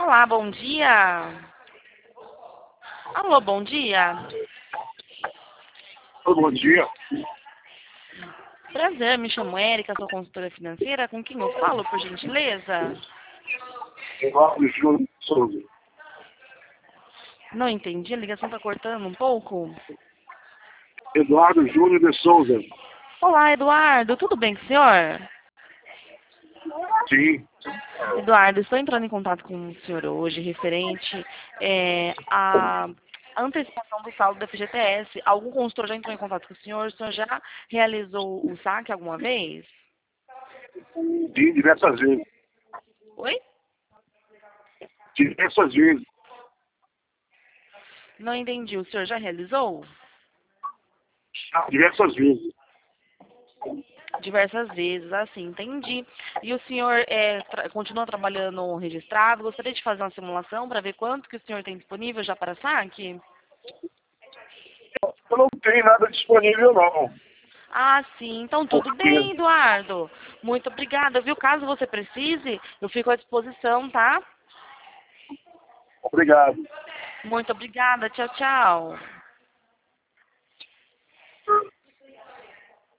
Olá, bom dia. Alô, bom dia. Bom dia. Prazer, me chamo Érica, sou consultora financeira. Com quem eu falo, por gentileza? Eduardo Júnior de Souza. Não entendi, a ligação está cortando um pouco. Eduardo Júnior de Souza. Olá, Eduardo, tudo bem com o senhor? Sim. Eduardo, estou entrando em contato com o senhor hoje referente à antecipação do saldo da FGTS. Algum consultor já entrou em contato com o senhor? O senhor já realizou o saque alguma vez? Sim, diversas vezes. Oi? Diversas vezes. Não entendi, o senhor já realizou? Diversas vezes. Diversas vezes, assim, entendi. E o senhor continua trabalhando registrado? Gostaria de fazer uma simulação para ver quanto que o senhor tem disponível já para saque? Eu não tenho nada disponível, não. Ah, sim. Então, tudo bem, Porque... Eduardo. Muito obrigada, viu? Caso você precise, eu fico à disposição, tá? Obrigado. Muito obrigada. Tchau, tchau.